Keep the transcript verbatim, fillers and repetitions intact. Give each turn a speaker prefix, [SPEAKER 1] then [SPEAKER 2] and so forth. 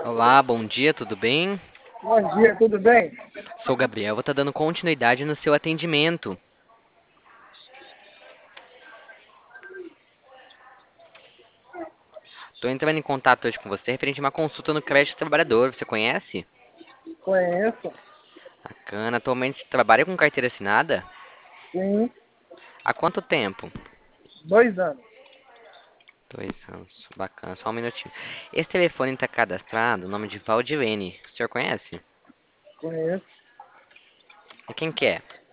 [SPEAKER 1] Olá, bom dia, tudo bem?
[SPEAKER 2] Bom dia, tudo bem?
[SPEAKER 1] Sou o Gabriel, vou estar dando continuidade no seu atendimento. Estou entrando em contato hoje com você referente a uma consulta no crédito trabalhador. Você conhece?
[SPEAKER 2] Conheço,
[SPEAKER 1] Bacana. Atualmente você trabalha com carteira assinada?
[SPEAKER 2] sim,
[SPEAKER 1] Há quanto tempo?
[SPEAKER 2] dois anos.
[SPEAKER 1] Dois anos. Bacana, só um minutinho. Esse telefone está cadastrado no nome de Valdirene. O senhor conhece?
[SPEAKER 2] Conheço.
[SPEAKER 1] E quem que é?